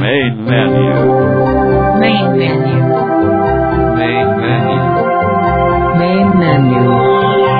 Main menu. Main menu. Main menu. Main menu.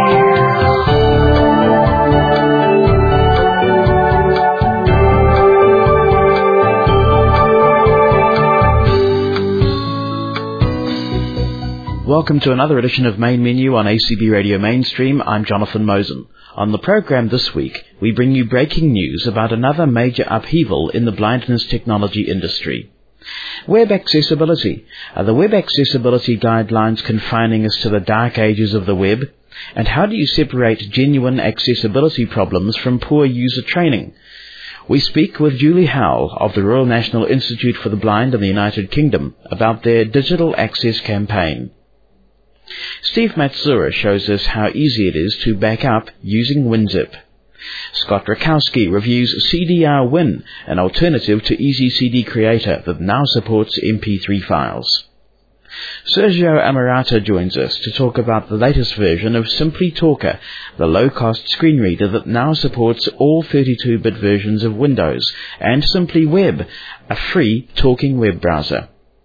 Welcome to another edition of Main Menu on ACB Radio Mainstream. I'm Jonathan Mosen. On the program this week, we bring you breaking news about another major upheaval in the blindness technology industry. Web accessibility. Are the web accessibility guidelines confining us to the dark ages of the web? And how do you separate genuine accessibility problems from poor user training? We speak with Julie Howell of the Royal National Institute for the Blind in the United Kingdom about their digital access campaign. Steve Matsura shows us how easy it is to back up using WinZip. Scott Rakowski reviews CDR Win, an alternative to Easy CD Creator that now supports MP3 files. Sergio Amarata joins us to talk about the latest version of Simply Talker, the low-cost screen reader that now supports all 32-bit versions of Windows, and Simply Web, a free talking web browser.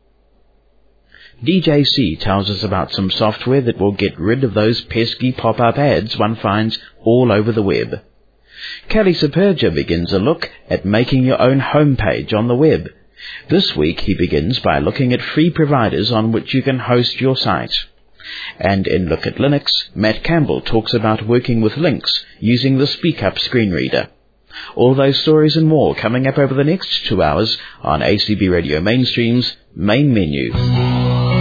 DJC tells us about some software that will get rid of those pesky pop-up ads one finds all over the web. Kelly Superga begins a look at making your own homepage on the web. This week he begins by looking at free providers on which you can host your site. And in Look at Linux, Matt Campbell talks about working with Lynx using the SpeakUp screen reader. All those stories and more coming up over the next 2 hours on ACB Radio Mainstream's Main Menu.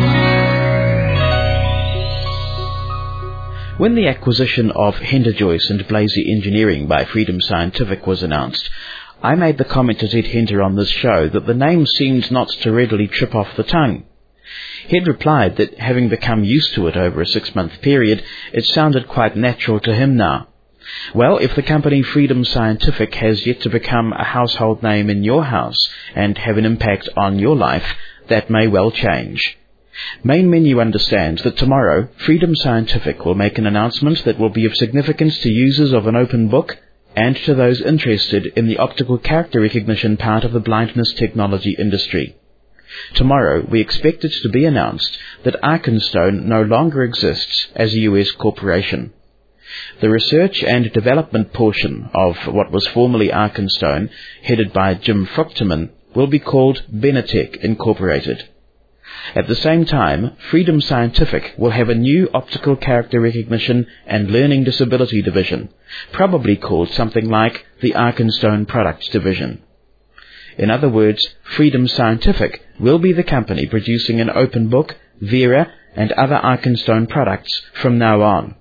When the acquisition of Hender Joyce and Blazy Engineering by Freedom Scientific was announced, I made the comment to Ted Hender on this show that the name seemed not to readily trip off the tongue. He'd replied that having become used to it over a 6-month period, it sounded quite natural to him now. Well, if the company Freedom Scientific has yet to become a household name in your house and have an impact on your life, that may well change. Main Menu understands that tomorrow, Freedom Scientific will make an announcement that will be of significance to users of an open book and to those interested in the optical character recognition part of the blindness technology industry. Tomorrow, we expect it to be announced that Arkenstone no longer exists as a US corporation. The research and development portion of what was formerly Arkenstone, headed by Jim Fruchterman, will be called Benetech Incorporated. At the same time, Freedom Scientific will have a new optical character recognition and learning disability division, probably called something like the Arkenstone Products Division. In other words, Freedom Scientific will be the company producing an open book, Vera, and other Arkenstone products from now on.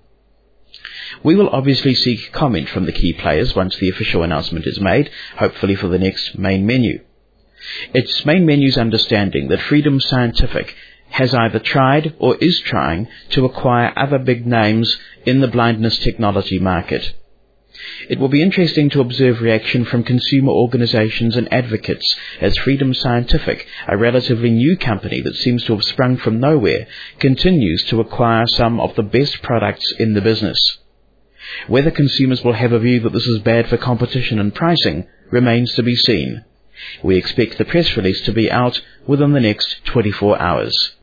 We will obviously seek comment from the key players once the official announcement is made, hopefully for the next Main Menu. It's Main Menu's understanding that Freedom Scientific has either tried or is trying to acquire other big names in the blindness technology market. It will be interesting to observe reaction from consumer organizations and advocates as Freedom Scientific, a relatively new company that seems to have sprung from nowhere, continues to acquire some of the best products in the business. Whether consumers will have a view that this is bad for competition and pricing remains to be seen. We expect the press release to be out within the next 24 hours.